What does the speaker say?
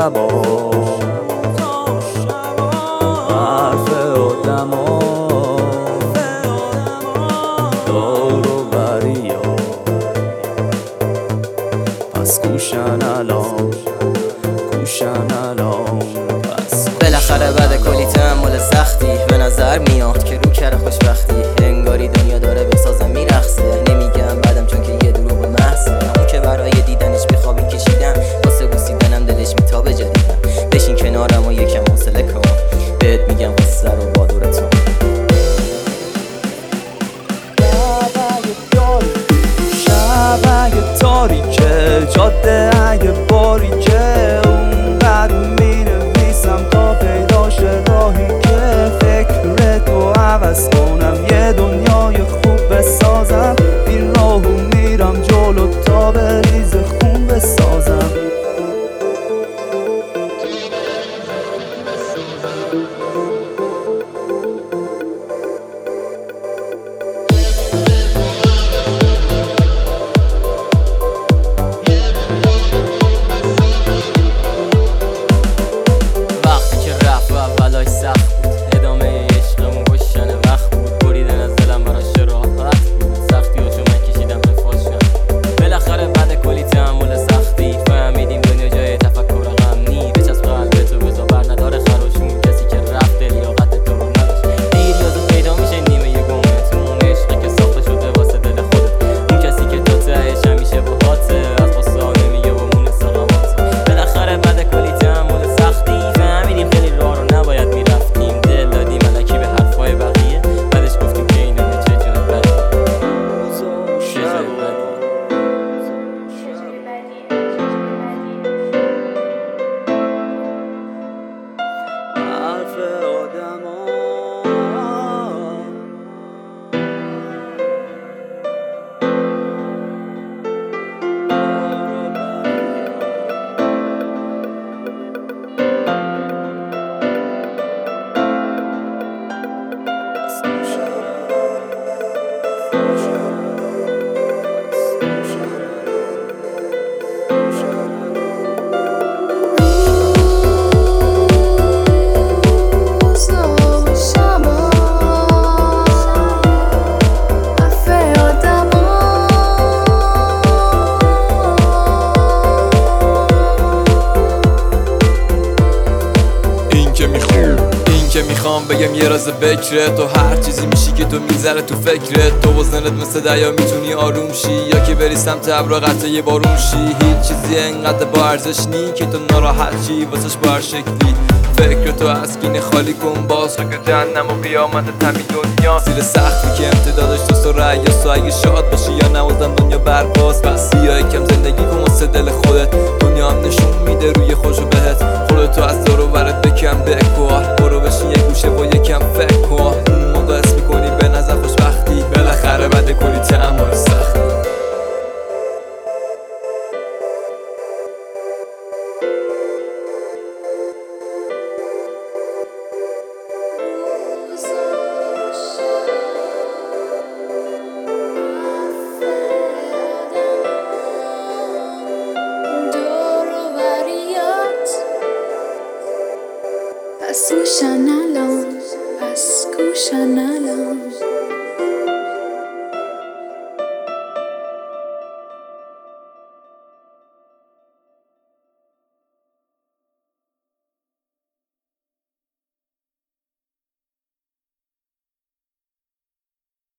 شبا حرف آدما دار و بریا پس گوشن الان پس بالاخره بعد کلی تحمل سختی به نظر میاد که رو کره خوشبختی انگاری دنیا داره بسازم میرخصه نمیگم بعدم چون که یه دروغ محضه اون که برای دیدنش بیخوابین کشیدم واسه بوسیدنم دلش میتابه جدیدم بشین کنارم و یکم حوصله کن بهت میگم قصه رو با دورتون شب اگه تاریکه جاده اگه باریکه اونقدر مینویسم تا پیدا شه راهی که فکر تو عوض کنم یه دنیای خوب بسازم این راهو میرم جلو تا بریز خون بسازم سخت بود ادامه عشقمون کشتن وقت بود بریدن از دلم براش راحت بود سختی و چون من کشیدم رفاشم بالاخره بعد کلی تحمل سختی فهمیدیم دنیا جای تفکر غم نی بچسب قلب تو بذار بر نداره خراشون کسی که رفت لیاقت تو رو نداشت دیر یا زود پیدا میشه نیمه یه گمتون عشقی که ساخته شده واسه دل خودت اون کسی که تو تهش همیشه باهاته از قصه نمیگه و مون سقامات بالاخره بعد کلی تحمل سختی فهمیدیم خیلی راه رو نباید میرفتیم دل دادیم الکی به حرفای بقیه بعدش گفتیم که اینه یه چه جای بدی حرف آدما میخوام بگم یه راز بکره تو هر چیزی میشی که تو میذاره تو فکرت تو وزنت مثل دریا میتونی آروم شی یا که بری سمت ابرا قطعه یه بارون شی هیچ چیزی انقدر با ارزش نی که تو ناراحت شی واسش با هر شکلی فکر تو از کینه خالی کن باز رو که جهنم و قیامت تمی دنیا زیر سختی که امتدادش تو سرعی یا سو اگه شاد باشی یا نوازم دنیا برپاس بس یا یکم زندگی کن واسه دل خودت دنیا هم نشون میده روی خوشو بهت خودتو از دور و برت بکن بکوار برو بشین یه گوشه با یکم فکر کن اون موقع اسم میکنی به نظر خوشبختی بالاخره بعد کلی تحمل سختی پس گوشن الان